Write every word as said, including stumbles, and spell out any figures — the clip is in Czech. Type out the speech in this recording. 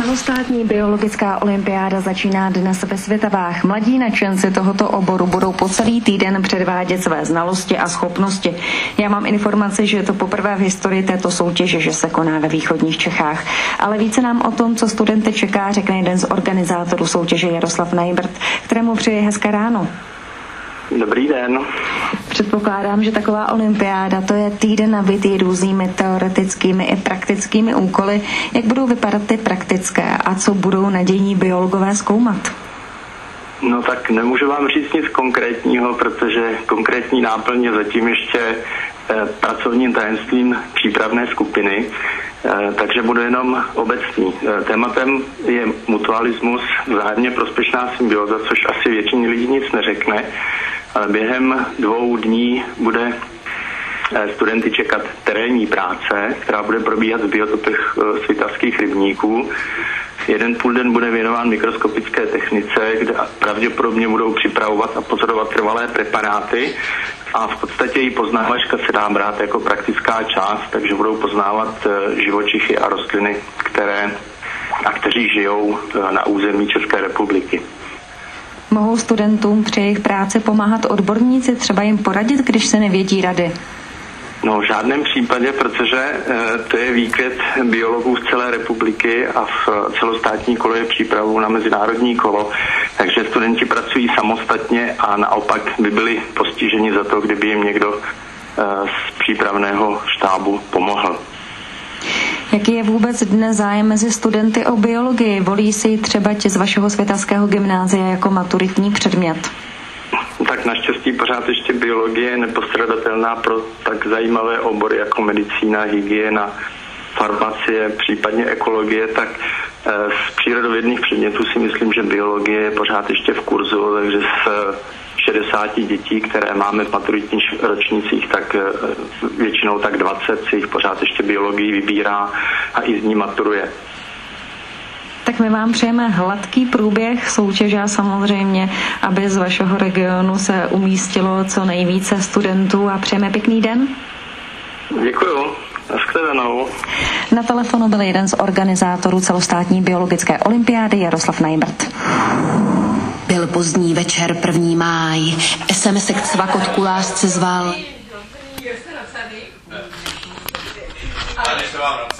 Celostátní biologická olympiáda začíná dnes ve Svitavách. Mladí nadšenci tohoto oboru budou po celý týden předvádět své znalosti a schopnosti. Já mám informaci, že je to poprvé v historii této soutěže, že se koná ve východních Čechách. Ale více nám o tom, co studenty čeká, řekne jeden z organizátorů soutěže Jaroslav Najbrt, kterému přeji hezké ráno. Dobrý den. Předpokládám, že taková olympiáda to je týden nabitý různými teoretickými i praktickými úkoly. Jak budou vypadat ty praktické a co budou nadějní biologové zkoumat? No tak nemůžu vám říct nic konkrétního, protože konkrétní náplň je zatím ještě eh, pracovním tajemstvím přípravné skupiny, eh, takže budu jenom obecný. Eh, tématem je mutualismus, vzájemně prospěšná symbioza, což asi většině lidí nic neřekne, ale během dvou dní bude eh, studenty čekat terénní práce, která bude probíhat v biotopech eh, svitavských rybníků. Jeden půl den bude věnován mikroskopické technice, kde pravděpodobně budou připravovat a pozorovat trvalé preparáty a v podstatě i poznávačka se dá brát jako praktická část, takže budou poznávat živočichy a rostliny, které a kteří žijou na území České republiky. Mohou studentům při jejich práci pomáhat odborníci, třeba jim poradit, když se nevědí rady? No v žádném případě, protože e, to je výkvět biologů z celé republiky a v celostátní kolo je přípravu na mezinárodní kolo, takže studenti pracují samostatně a naopak by byli postiženi za to, kdyby jim někdo e, z přípravného štábu pomohl. Jaký je vůbec dnes zájem mezi studenty o biologii? Volí si třeba ti z vašeho svitavského gymnázia jako maturitní předmět? Tak naštěstí pořád ještě biologie je nepostradatelná pro tak zajímavé obory jako medicína, hygiena, farmacie, případně ekologie, tak z přírodovědných předmětů si myslím, že biologie je pořád ještě v kurzu, takže z šedesáti dětí, které máme v maturitních ročnících, tak většinou tak dvacet si jich pořád ještě biologii vybírá a i z ní maturuje. Tak my vám přejeme hladký průběh soutěže a samozřejmě, aby z vašeho regionu se umístilo co nejvíce studentů a přejeme pěkný den. Děkuju. Naschledanou. Na telefonu byl jeden z organizátorů celostátní biologické olympiády Jaroslav Najbrt. Byl pozdní večer, první máj. es em es k cvakotku lásce zval.